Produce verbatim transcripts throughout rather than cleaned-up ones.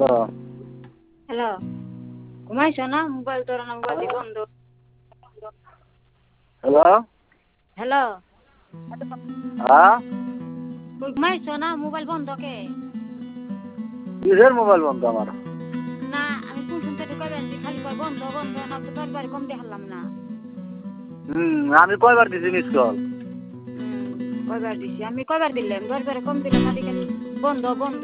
hello hello ঘুমাইছো না mobile তোর না মোবাইল বন্ধ হ্যালো হ্যালো হ্যাঁ ঘুমাইছো না মোবাইল বন্ধ কে কিসের মোবাইল বন্ধ আমার না আমি কোন শুনতে ঢুকে যাচ্ছি খালি কয় বন্ধ বন্ধ না তো তোর বাড়ি কম দেখালাম না হুম আমি কয়বার দিছি মিস কল কয়বার দিছি আমি কয়বার দিলাম দশবারে কম দিলাম খালি খালি বন্ধ বন্ধ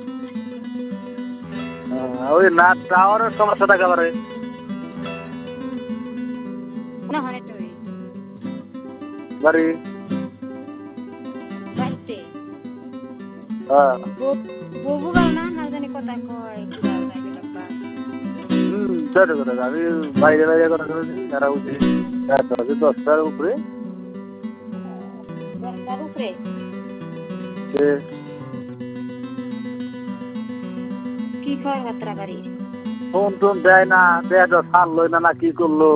ওই না টাওয়ারের সমস্যা থাকে পারে না হয় তুমি বাড়ি বাড়িতে হ্যাঁ বউ গাও না না জানি কথা কয় বুড়া লাগে বাবা হুম সেটা করে আমি বাইরে বাইরে কথা শুনেছি তারা উঠে দশ দশটার উপরে দশটার উপরে কি খবর বার্তা বাড়ি ফোন টোন দেয় না দেয় তো ছাড়লো না না কি করলো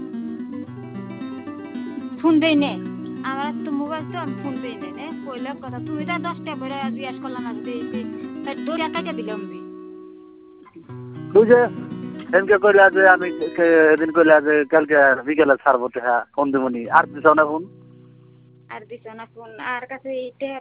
ফোন দেই নে আমার তো মোবাইল তো আমি ফোন দেই নে কইলে কথা তুমি তো দশটা পরে জিজ্ঞাস করলাম না যদি দৌড়া কাটা দিলাম তুই যে সেদিনকে কইলা যে আমি সেদিন কইলা যে কালকে বিকেলে ছাড়বো হ্যাঁ ফোন দেবনি আর দিছ না ফোন আর দিছ না ফোন আর কাছে